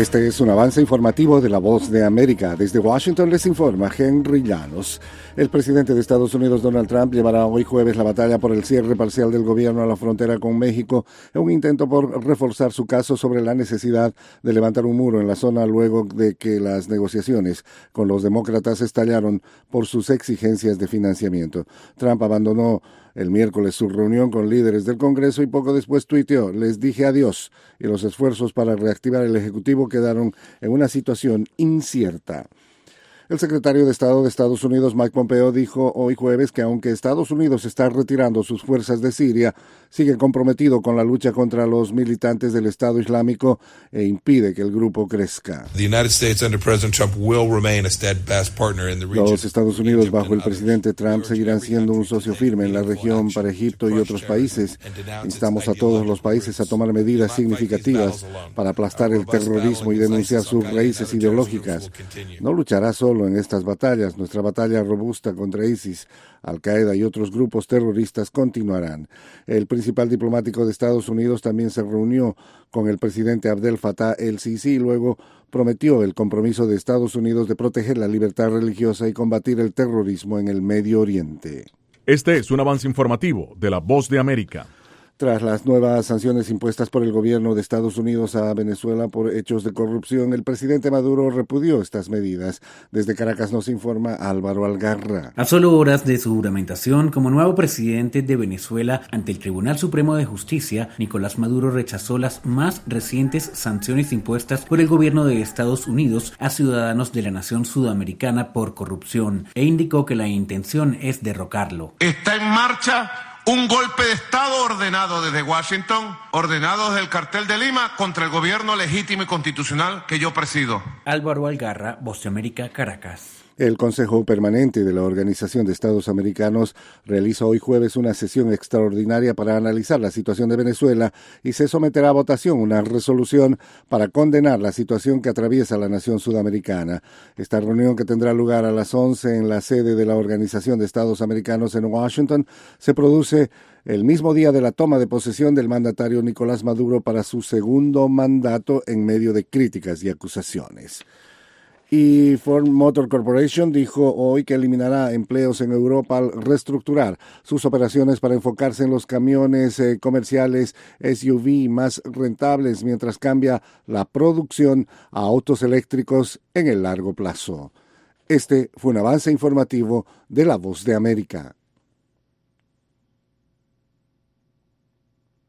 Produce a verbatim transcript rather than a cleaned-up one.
Este es un avance informativo de La Voz de América. Desde Washington les informa Henry Llanos. El presidente de Estados Unidos, Donald Trump, llevará hoy jueves la batalla por el cierre parcial del gobierno a la frontera con México, en un intento por reforzar su caso sobre la necesidad de levantar un muro en la zona luego de que las negociaciones con los demócratas estallaron por sus exigencias de financiamiento. Trump abandonó el miércoles su reunión con líderes del Congreso y poco después tuiteó: les dije adiós, y los esfuerzos para reactivar el Ejecutivo quedaron en una situación incierta. El secretario de Estado de Estados Unidos, Mike Pompeo, dijo hoy jueves que aunque Estados Unidos está retirando sus fuerzas de Siria, sigue comprometido con la lucha contra los militantes del Estado Islámico e impide que el grupo crezca. Los Estados Unidos, bajo el presidente Trump, seguirán siendo un socio firme en la región para Egipto y otros países. Instamos a todos los países a tomar medidas significativas para aplastar el terrorismo y denunciar sus raíces ideológicas. No luchará solo en estas batallas. Nuestra batalla robusta contra ISIS, Al-Qaeda y otros grupos terroristas continuarán. El principal diplomático de Estados Unidos también se reunió con el presidente Abdel Fattah el-Sisi y luego prometió el compromiso de Estados Unidos de proteger la libertad religiosa y combatir el terrorismo en el Medio Oriente. Este es un avance informativo de La Voz de América. Tras las nuevas sanciones impuestas por el gobierno de Estados Unidos a Venezuela por hechos de corrupción, el presidente Maduro repudió estas medidas. Desde Caracas nos informa Álvaro Algarra. A solo horas de su juramentación como nuevo presidente de Venezuela ante el Tribunal Supremo de Justicia, Nicolás Maduro rechazó las más recientes sanciones impuestas por el gobierno de Estados Unidos a ciudadanos de la nación sudamericana por corrupción e indicó que la intención es derrocarlo. Está en marcha un golpe de Estado ordenado desde Washington, ordenado desde el Cartel de Lima contra el gobierno legítimo y constitucional que yo presido. Álvaro Algarra, Voz de América, Caracas. El Consejo Permanente de la Organización de Estados Americanos realiza hoy jueves una sesión extraordinaria para analizar la situación de Venezuela y se someterá a votación una resolución para condenar la situación que atraviesa la nación sudamericana. Esta reunión, que tendrá lugar a las once en la sede de la Organización de Estados Americanos en Washington, se produce el mismo día de la toma de posesión del mandatario Nicolás Maduro para su segundo mandato en medio de críticas y acusaciones. Y Ford Motor Corporation dijo hoy que eliminará empleos en Europa al reestructurar sus operaciones para enfocarse en los camiones eh, comerciales S U V más rentables, mientras cambia la producción a autos eléctricos en el largo plazo. Este fue un avance informativo de La Voz de América.